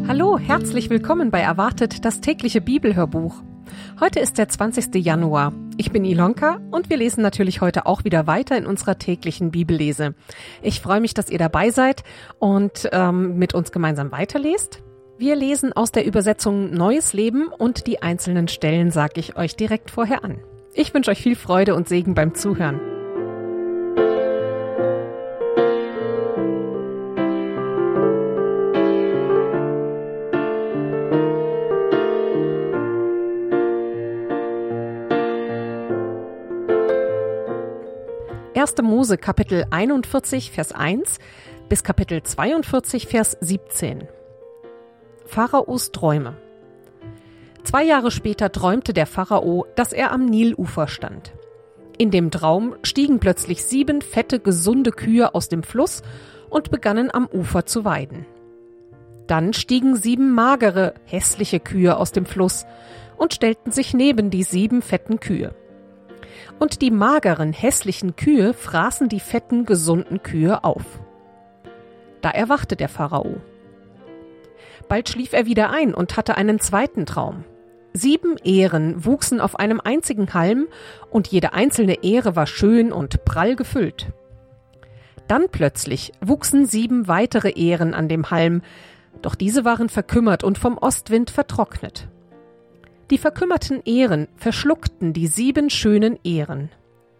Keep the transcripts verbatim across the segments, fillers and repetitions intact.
Hallo, herzlich willkommen bei Erwartet, das tägliche Bibelhörbuch. Heute ist der zwanzigster Januar. Ich bin Ilonka und wir lesen natürlich heute auch wieder weiter in unserer täglichen Bibellese. Ich freue mich, dass ihr dabei seid und ähm, mit uns gemeinsam weiterlest. Wir lesen aus der Übersetzung Neues Leben und die einzelnen Stellen sage ich euch direkt vorher an. Ich wünsche euch viel Freude und Segen beim Zuhören. erster Mose Kapitel einundvierzig, Vers eins bis Kapitel zweiundvierzig, Vers siebzehn. Pharaos Träume. Zwei Jahre später träumte der Pharao, dass er am Nilufer stand. In dem Traum stiegen plötzlich sieben fette, gesunde Kühe aus dem Fluss und begannen am Ufer zu weiden. Dann stiegen sieben magere, hässliche Kühe aus dem Fluss und stellten sich neben die sieben fetten Kühe. Und die mageren, hässlichen Kühe fraßen die fetten, gesunden Kühe auf. Da erwachte der Pharao. Bald schlief er wieder ein und hatte einen zweiten Traum. Sieben Ähren wuchsen auf einem einzigen Halm und jede einzelne Ähre war schön und prall gefüllt. Dann plötzlich wuchsen sieben weitere Ähren an dem Halm, doch diese waren verkümmert und vom Ostwind vertrocknet. Die verkümmerten Ähren verschluckten die sieben schönen Ähren.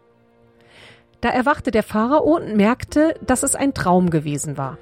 Da erwachte der Pharao und merkte, dass es ein Traum gewesen war.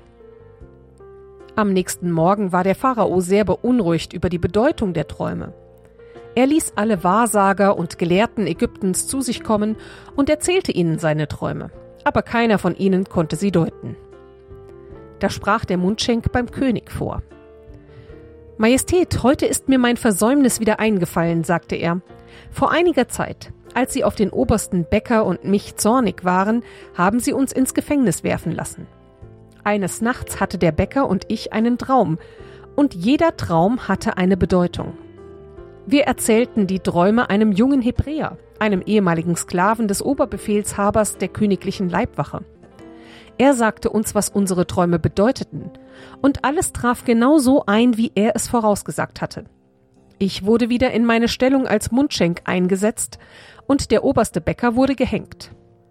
Am nächsten Morgen war der Pharao sehr beunruhigt über die Bedeutung der Träume. Er ließ alle Wahrsager und Gelehrten Ägyptens zu sich kommen und erzählte ihnen seine Träume, aber keiner von ihnen konnte sie deuten. Da sprach der Mundschenk beim König vor. »Majestät, heute ist mir mein Versäumnis wieder eingefallen«, sagte er. »Vor einiger Zeit, als Sie auf den obersten Bäcker und mich zornig waren, haben Sie uns ins Gefängnis werfen lassen. Eines Nachts hatte der Bäcker und ich einen Traum, und jeder Traum hatte eine Bedeutung. Wir erzählten die Träume einem jungen Hebräer, einem ehemaligen Sklaven des Oberbefehlshabers der königlichen Leibwache. Er sagte uns, was unsere Träume bedeuteten, und alles traf genau so ein, wie er es vorausgesagt hatte. Ich wurde wieder in meine Stellung als Mundschenk eingesetzt, und der oberste Bäcker wurde gehängt.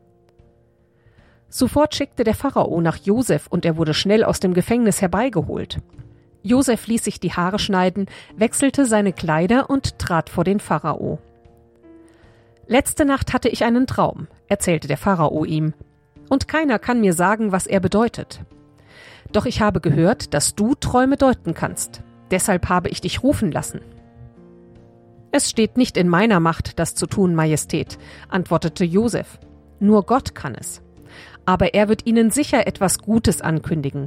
Sofort schickte der Pharao nach Josef, und er wurde schnell aus dem Gefängnis herbeigeholt. Josef ließ sich die Haare schneiden, wechselte seine Kleider und trat vor den Pharao. »Letzte Nacht hatte ich einen Traum«, erzählte der Pharao ihm, »und keiner kann mir sagen, was er bedeutet. Doch ich habe gehört, dass du Träume deuten kannst. Deshalb habe ich dich rufen lassen.« »Es steht nicht in meiner Macht, das zu tun, Majestät«, antwortete Josef. »Nur Gott kann es. Aber er wird Ihnen sicher etwas Gutes ankündigen.«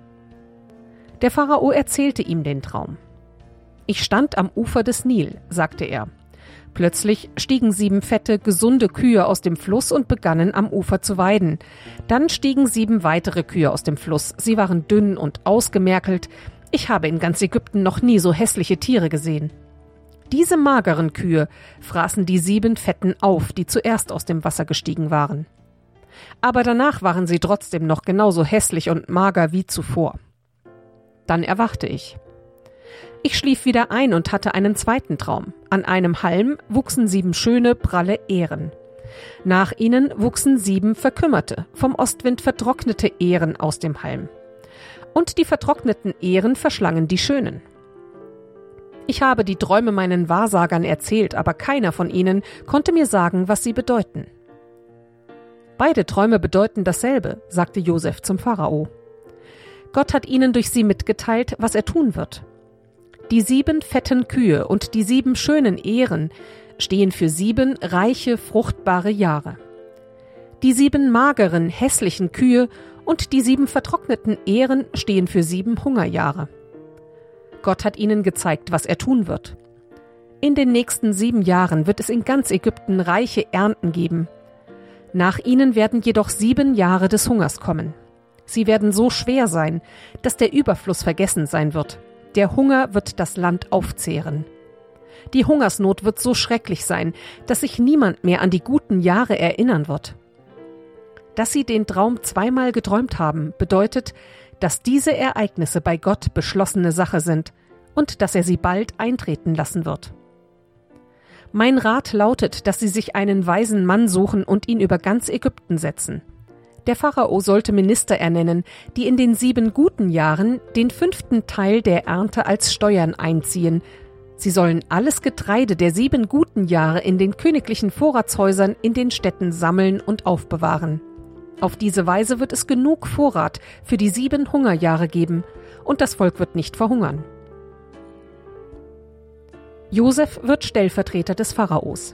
Der Pharao erzählte ihm den Traum. »Ich stand am Ufer des Nil«, sagte er. Plötzlich stiegen sieben fette, gesunde Kühe aus dem Fluss und begannen am Ufer zu weiden. Dann stiegen sieben weitere Kühe aus dem Fluss. Sie waren dünn und ausgemergelt. Ich habe in ganz Ägypten noch nie so hässliche Tiere gesehen. Diese mageren Kühe fraßen die sieben fetten auf, die zuerst aus dem Wasser gestiegen waren. Aber danach waren sie trotzdem noch genauso hässlich und mager wie zuvor. Dann erwachte ich. Ich schlief wieder ein und hatte einen zweiten Traum. An einem Halm wuchsen sieben schöne, pralle Ähren. Nach ihnen wuchsen sieben verkümmerte, vom Ostwind vertrocknete Ähren aus dem Halm. Und die vertrockneten Ähren verschlangen die schönen. Ich habe die Träume meinen Wahrsagern erzählt, aber keiner von ihnen konnte mir sagen, was sie bedeuten. »Beide Träume bedeuten dasselbe«, sagte Josef zum Pharao. »Gott hat ihnen durch sie mitgeteilt, was er tun wird. Die sieben fetten Kühe und die sieben schönen Ähren stehen für sieben reiche, fruchtbare Jahre. Die sieben mageren, hässlichen Kühe und die sieben vertrockneten Ähren stehen für sieben Hungerjahre. Gott hat ihnen gezeigt, was er tun wird. In den nächsten sieben Jahren wird es in ganz Ägypten reiche Ernten geben. Nach ihnen werden jedoch sieben Jahre des Hungers kommen. Sie werden so schwer sein, dass der Überfluss vergessen sein wird. Der Hunger wird das Land aufzehren. Die Hungersnot wird so schrecklich sein, dass sich niemand mehr an die guten Jahre erinnern wird. Dass sie den Traum zweimal geträumt haben, bedeutet, dass diese Ereignisse bei Gott beschlossene Sache sind und dass er sie bald eintreten lassen wird. Mein Rat lautet, dass Sie sich einen weisen Mann suchen und ihn über ganz Ägypten setzen. Der Pharao sollte Minister ernennen, die in den sieben guten Jahren den fünften Teil der Ernte als Steuern einziehen. Sie sollen alles Getreide der sieben guten Jahre in den königlichen Vorratshäusern in den Städten sammeln und aufbewahren. Auf diese Weise wird es genug Vorrat für die sieben Hungerjahre geben, und das Volk wird nicht verhungern. Josef wird Stellvertreter des Pharaos.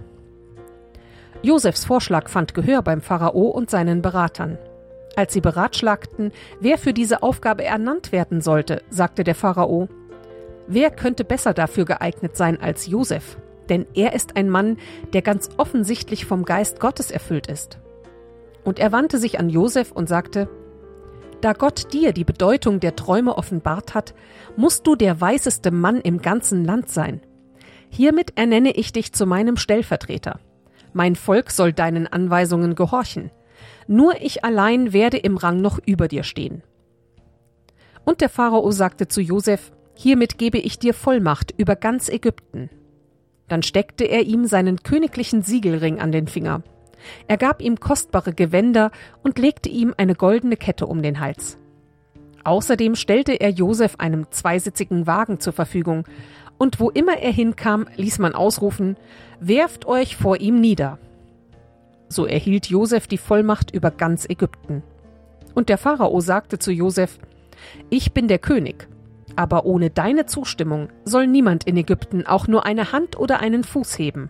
Josefs Vorschlag fand Gehör beim Pharao und seinen Beratern. Als sie beratschlagten, wer für diese Aufgabe ernannt werden sollte, sagte der Pharao: Wer könnte besser dafür geeignet sein als Josef? Denn er ist ein Mann, der ganz offensichtlich vom Geist Gottes erfüllt ist. Und er wandte sich an Josef und sagte: Da Gott dir die Bedeutung der Träume offenbart hat, musst du der weiseste Mann im ganzen Land sein. Hiermit ernenne ich dich zu meinem Stellvertreter. Mein Volk soll deinen Anweisungen gehorchen. Nur ich allein werde im Rang noch über dir stehen. Und der Pharao sagte zu Josef: Hiermit gebe ich dir Vollmacht über ganz Ägypten. Dann steckte er ihm seinen königlichen Siegelring an den Finger. Er gab ihm kostbare Gewänder und legte ihm eine goldene Kette um den Hals. Außerdem stellte er Josef einem zweisitzigen Wagen zur Verfügung, und wo immer er hinkam, ließ man ausrufen: Werft euch vor ihm nieder. So erhielt Josef die Vollmacht über ganz Ägypten. Und der Pharao sagte zu Josef: Ich bin der König, aber ohne deine Zustimmung soll niemand in Ägypten auch nur eine Hand oder einen Fuß heben.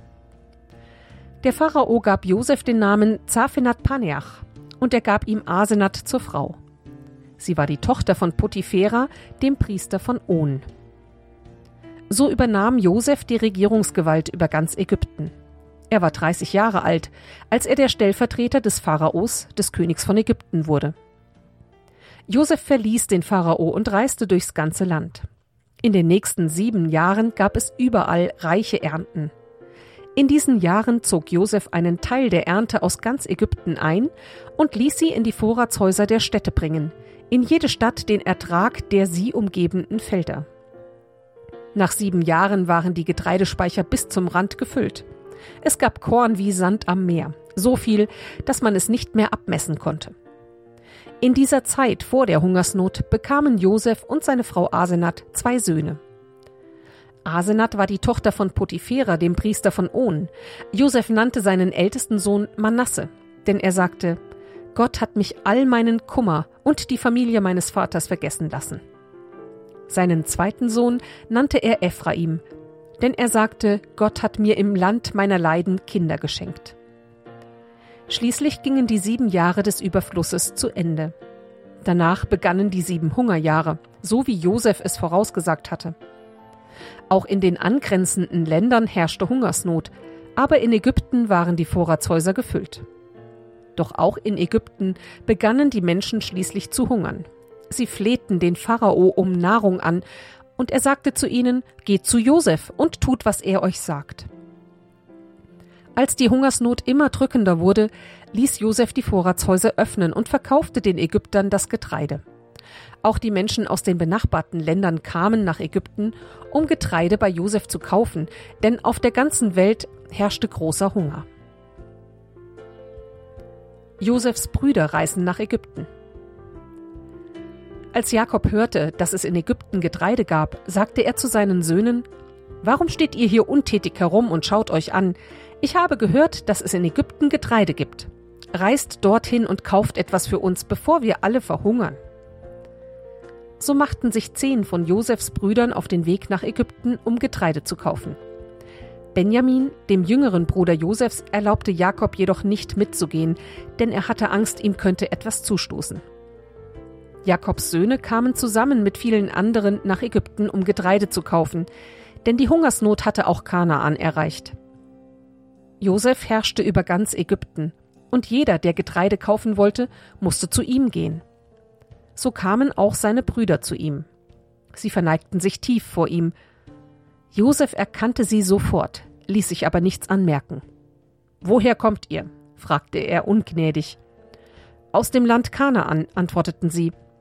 Der Pharao gab Josef den Namen Zaphenat-Paneach, und er gab ihm Asenat zur Frau. Sie war die Tochter von Potiphera, dem Priester von On. So übernahm Josef die Regierungsgewalt über ganz Ägypten. Er war dreißig Jahre alt, als er der Stellvertreter des Pharaos, des Königs von Ägypten, wurde. Josef verließ den Pharao und reiste durchs ganze Land. In den nächsten sieben Jahren gab es überall reiche Ernten. In diesen Jahren zog Josef einen Teil der Ernte aus ganz Ägypten ein und ließ sie in die Vorratshäuser der Städte bringen, in jede Stadt den Ertrag der sie umgebenden Felder. Nach sieben Jahren waren die Getreidespeicher bis zum Rand gefüllt. Es gab Korn wie Sand am Meer, so viel, dass man es nicht mehr abmessen konnte. In dieser Zeit vor der Hungersnot bekamen Josef und seine Frau Asenat zwei Söhne. Asenat war die Tochter von Potiphera, dem Priester von On. Josef nannte seinen ältesten Sohn Manasse, denn er sagte: Gott hat mich all meinen Kummer und die Familie meines Vaters vergessen lassen. Seinen zweiten Sohn nannte er Ephraim, denn er sagte: Gott hat mir im Land meiner Leiden Kinder geschenkt. Schließlich gingen die sieben Jahre des Überflusses zu Ende. Danach begannen die sieben Hungerjahre, so wie Josef es vorausgesagt hatte. Auch in den angrenzenden Ländern herrschte Hungersnot, aber in Ägypten waren die Vorratshäuser gefüllt. Doch auch in Ägypten begannen die Menschen schließlich zu hungern. Sie flehten den Pharao um Nahrung an, und er sagte zu ihnen: Geht zu Josef und tut, was er euch sagt. Als die Hungersnot immer drückender wurde, ließ Josef die Vorratshäuser öffnen und verkaufte den Ägyptern das Getreide. Auch die Menschen aus den benachbarten Ländern kamen nach Ägypten, um Getreide bei Josef zu kaufen, denn auf der ganzen Welt herrschte großer Hunger. Josefs Brüder reisen nach Ägypten. Als Jakob hörte, dass es in Ägypten Getreide gab, sagte er zu seinen Söhnen: Warum steht ihr hier untätig herum und schaut euch an? Ich habe gehört, dass es in Ägypten Getreide gibt. Reist dorthin und kauft etwas für uns, bevor wir alle verhungern. So machten sich zehn von Josefs Brüdern auf den Weg nach Ägypten, um Getreide zu kaufen. Benjamin, dem jüngeren Bruder Josefs, erlaubte Jakob jedoch nicht mitzugehen, denn er hatte Angst, ihm könnte etwas zustoßen. Jakobs Söhne kamen zusammen mit vielen anderen nach Ägypten, um Getreide zu kaufen, denn die Hungersnot hatte auch Kanaan erreicht. Josef herrschte über ganz Ägypten, und jeder, der Getreide kaufen wollte, musste zu ihm gehen. So kamen auch seine Brüder zu ihm. Sie verneigten sich tief vor ihm. Josef erkannte sie sofort, ließ sich aber nichts anmerken. »Woher kommt ihr?« fragte er ungnädig. »Aus dem Land Kanaan«, antworteten sie.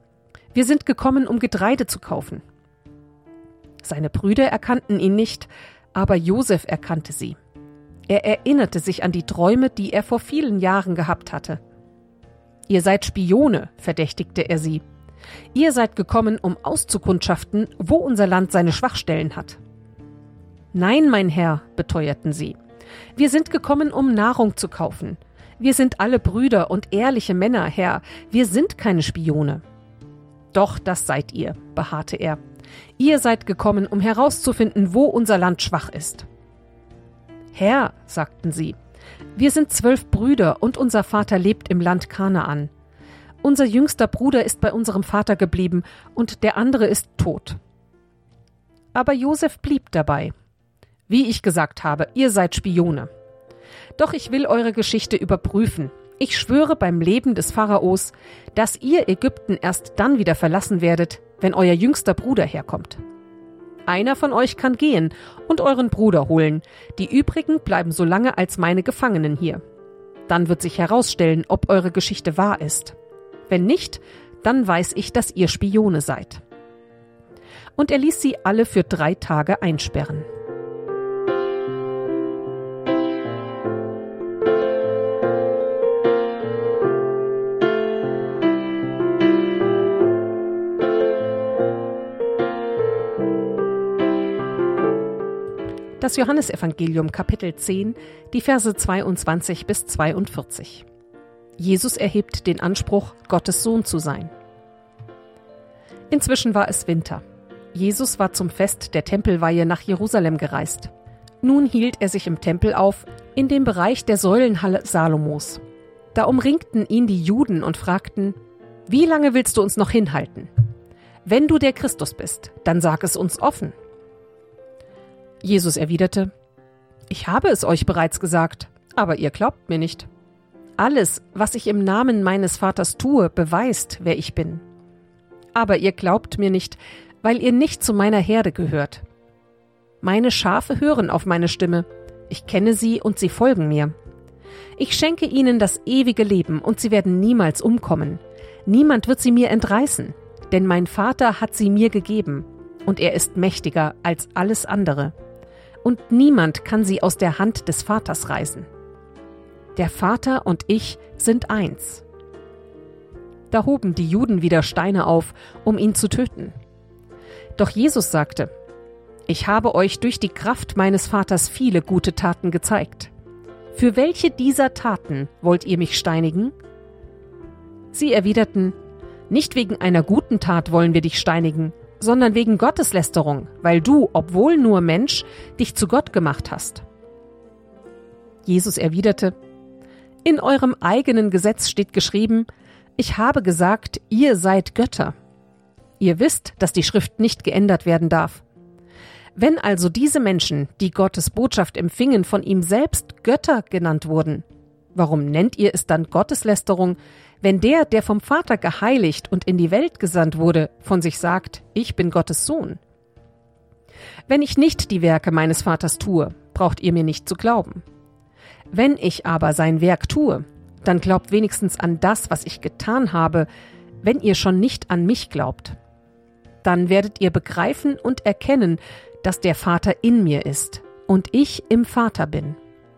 Wir sind gekommen, um Getreide zu kaufen. Seine Brüder erkannten ihn nicht, aber Josef erkannte sie. Er erinnerte sich an die Träume, die er vor vielen Jahren gehabt hatte. Ihr seid Spione, verdächtigte er sie. Ihr seid gekommen, um auszukundschaften, wo unser Land seine Schwachstellen hat. Nein, mein Herr, beteuerten sie. Wir sind gekommen, um Nahrung zu kaufen. Wir sind alle Brüder und ehrliche Männer, Herr. Wir sind keine Spione. Doch, das seid ihr, beharrte er. Ihr seid gekommen, um herauszufinden, wo unser Land schwach ist. Herr, sagten sie, wir sind zwölf Brüder und unser Vater lebt im Land Kanaan. Unser jüngster Bruder ist bei unserem Vater geblieben und der andere ist tot. Aber Josef blieb dabei. Wie ich gesagt habe, ihr seid Spione. Doch ich will eure Geschichte überprüfen. Ich schwöre beim Leben des Pharaos, dass ihr Ägypten erst dann wieder verlassen werdet, wenn euer jüngster Bruder herkommt. Einer von euch kann gehen und euren Bruder holen. Die übrigen bleiben so lange als meine Gefangenen hier. Dann wird sich herausstellen, ob eure Geschichte wahr ist. Wenn nicht, dann weiß ich, dass ihr Spione seid. Und er ließ sie alle für drei Tage einsperren. Das Johannesevangelium Kapitel zehn, die Verse zweiundzwanzig bis zweiundvierzig. Jesus erhebt den Anspruch, Gottes Sohn zu sein. Inzwischen war es Winter. Jesus war zum Fest der Tempelweihe nach Jerusalem gereist. Nun hielt er sich im Tempel auf, in dem Bereich der Säulenhalle Salomos. Da umringten ihn die Juden und fragten: Wie lange willst du uns noch hinhalten? Wenn du der Christus bist, dann sag es uns offen. Jesus erwiderte: Ich habe es euch bereits gesagt, aber ihr glaubt mir nicht. Alles, was ich im Namen meines Vaters tue, beweist, wer ich bin. Aber ihr glaubt mir nicht, weil ihr nicht zu meiner Herde gehört. Meine Schafe hören auf meine Stimme. Ich kenne sie und sie folgen mir. Ich schenke ihnen das ewige Leben und sie werden niemals umkommen. Niemand wird sie mir entreißen, denn mein Vater hat sie mir gegeben und er ist mächtiger als alles andere. Und niemand kann sie aus der Hand des Vaters reißen. Der Vater und ich sind eins. Da hoben die Juden wieder Steine auf, um ihn zu töten. Doch Jesus sagte: Ich habe euch durch die Kraft meines Vaters viele gute Taten gezeigt. Für welche dieser Taten wollt ihr mich steinigen? Sie erwiderten: Nicht wegen einer guten Tat wollen wir dich steinigen, sondern wegen Gotteslästerung, weil du, obwohl nur Mensch, dich zu Gott gemacht hast. Jesus erwiderte: In eurem eigenen Gesetz steht geschrieben: Ich habe gesagt, ihr seid Götter. Ihr wisst, dass die Schrift nicht geändert werden darf. Wenn also diese Menschen, die Gottes Botschaft empfingen, von ihm selbst Götter genannt wurden, warum nennt ihr es dann Gotteslästerung, wenn der, der vom Vater geheiligt und in die Welt gesandt wurde, von sich sagt: Ich bin Gottes Sohn? Wenn ich nicht die Werke meines Vaters tue, braucht ihr mir nicht zu glauben. Wenn ich aber sein Werk tue, dann glaubt wenigstens an das, was ich getan habe, wenn ihr schon nicht an mich glaubt. Dann werdet ihr begreifen und erkennen, dass der Vater in mir ist und ich im Vater bin.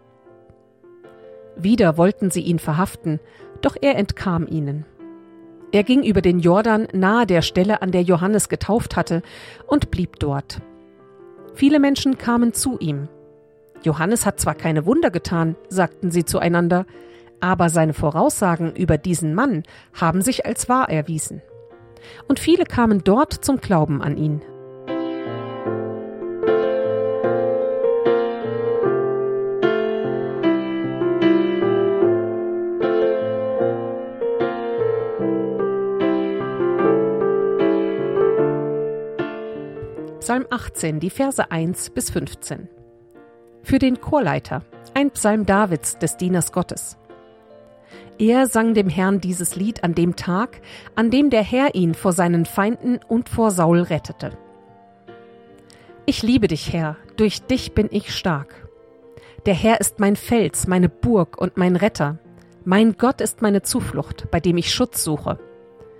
Wieder wollten sie ihn verhaften, doch er entkam ihnen. Er ging über den Jordan nahe der Stelle, an der Johannes getauft hatte, und blieb dort. Viele Menschen kamen zu ihm. Johannes hat zwar keine Wunder getan, sagten sie zueinander, aber seine Voraussagen über diesen Mann haben sich als wahr erwiesen. Und viele kamen dort zum Glauben an ihn. Psalm achtzehn, die Verse eins bis fünfzehn. Für den Chorleiter, ein Psalm Davids, des Dieners Gottes. Er sang dem Herrn dieses Lied an dem Tag, an dem der Herr ihn vor seinen Feinden und vor Saul rettete. Ich liebe dich, Herr, durch dich bin ich stark. Der Herr ist mein Fels, meine Burg und mein Retter. Mein Gott ist meine Zuflucht, bei dem ich Schutz suche.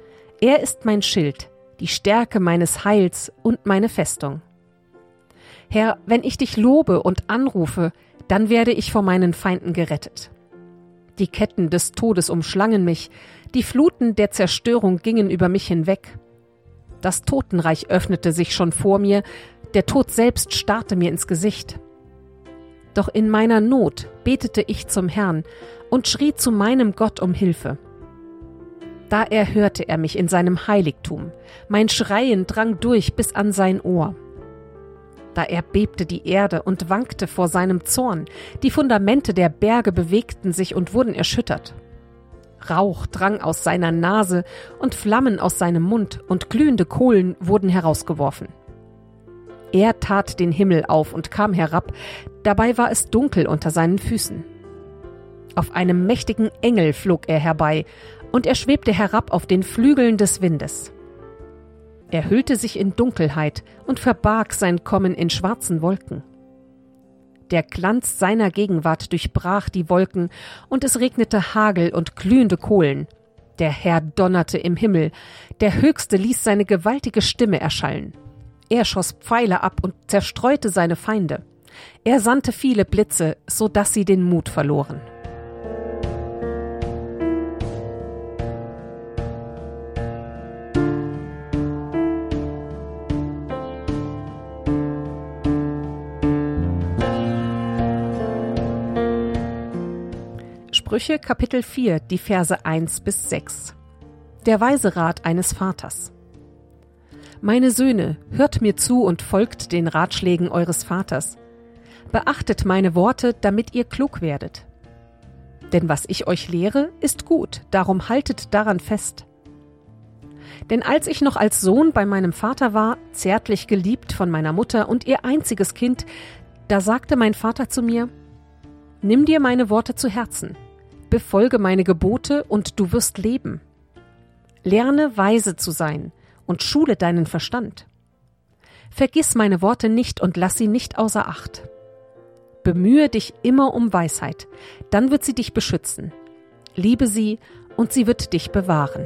Er ist mein Schild, die Stärke meines Heils und meine Festung. Herr, wenn ich dich lobe und anrufe, dann werde ich vor meinen Feinden gerettet. Die Ketten des Todes umschlangen mich, die Fluten der Zerstörung gingen über mich hinweg. Das Totenreich öffnete sich schon vor mir, der Tod selbst starrte mir ins Gesicht. Doch in meiner Not betete ich zum Herrn und schrie zu meinem Gott um Hilfe. Da erhörte er mich in seinem Heiligtum, mein Schreien drang durch bis an sein Ohr. Da erbebte die Erde und wankte vor seinem Zorn, die Fundamente der Berge bewegten sich und wurden erschüttert. Rauch drang aus seiner Nase und Flammen aus seinem Mund und glühende Kohlen wurden herausgeworfen. Er tat den Himmel auf und kam herab, dabei war es dunkel unter seinen Füßen. Auf einem mächtigen Engel flog er herbei, und er schwebte herab auf den Flügeln des Windes. Er hüllte sich in Dunkelheit und verbarg sein Kommen in schwarzen Wolken. Der Glanz seiner Gegenwart durchbrach die Wolken, und es regnete Hagel und glühende Kohlen. Der Herr donnerte im Himmel, der Höchste ließ seine gewaltige Stimme erschallen. Er schoss Pfeile ab und zerstreute seine Feinde. Er sandte viele Blitze, so dass sie den Mut verloren. Sprüche Kapitel vier, die Verse eins bis sechs. Der weise Rat eines Vaters. Meine Söhne, hört mir zu und folgt den Ratschlägen eures Vaters. Beachtet meine Worte, damit ihr klug werdet. Denn was ich euch lehre, ist gut, darum haltet daran fest. Denn als ich noch als Sohn bei meinem Vater war, zärtlich geliebt von meiner Mutter und ihr einziges Kind, da sagte mein Vater zu mir: Nimm dir meine Worte zu Herzen, befolge meine Gebote und du wirst leben. Lerne weise zu sein und schule deinen Verstand. Vergiss meine Worte nicht und lass sie nicht außer Acht. Bemühe dich immer um Weisheit, dann wird sie dich beschützen. Liebe sie und sie wird dich bewahren.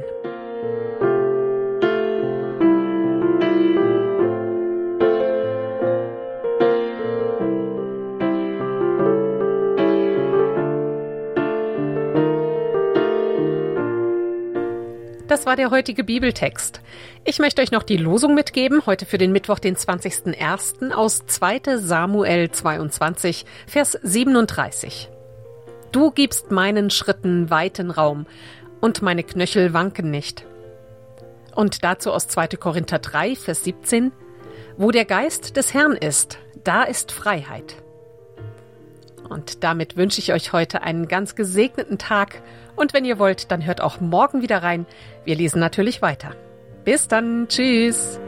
Das war der heutige Bibeltext. Ich möchte euch noch die Losung mitgeben, heute für den Mittwoch, den zwanzigsten ersten aus zweiter Samuel zweiundzwanzig, Vers siebenunddreißig. Du gibst meinen Schritten weiten Raum, und meine Knöchel wanken nicht. Und dazu aus zweiter Korinther drei, Vers siebzehn. Wo der Geist des Herrn ist, da ist Freiheit. Und damit wünsche ich euch heute einen ganz gesegneten Tag. Und wenn ihr wollt, dann hört auch morgen wieder rein. Wir lesen natürlich weiter. Bis dann. Tschüss.